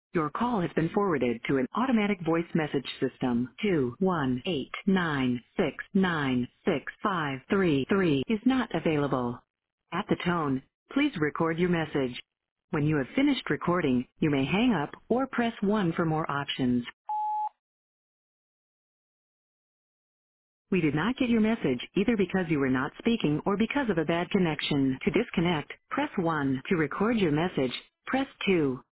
Your call has been forwarded to an automatic voice message system. 21896965333 is not available. At the tone, please record your message. When you have finished recording, you may hang up or press 1 for more options. We did not get your message either because you were not speaking or because of a bad connection. To disconnect, press 1. To record your message, press 2.